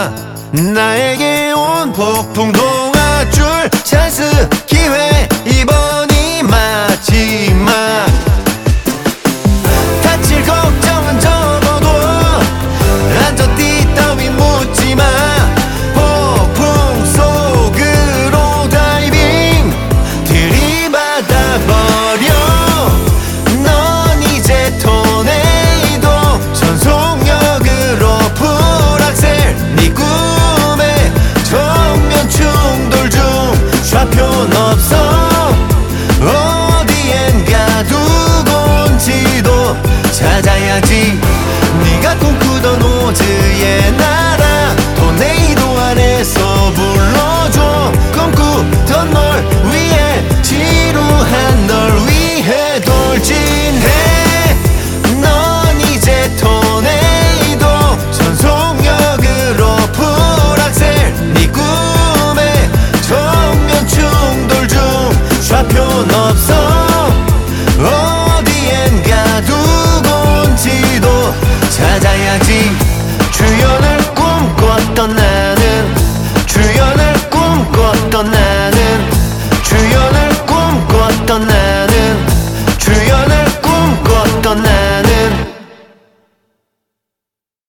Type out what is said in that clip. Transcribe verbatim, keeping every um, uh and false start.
나에게 온 폭풍 동아줄 찬스 기회 이번이 마지막 다칠 걱정은 접어도 안전띠 따윈 묻지마 폭풍 속으로 다이빙 들이받아버려 넌 이제 토네이도 전속력으로 풀악셀 네 꿈에 정면 충돌 중 좌표는 없어 어디엔 가두고 온지도 찾아야지 네가 꿈꾸던 오즈의 나라 토네이도 안에서 불러줘 꿈꾸던 널 위해 지루한 널 위해 돌진해 넌 이제 토네이도 전속력으로 풀악셀 네 꿈에 정면 충돌 중 좌표는 없어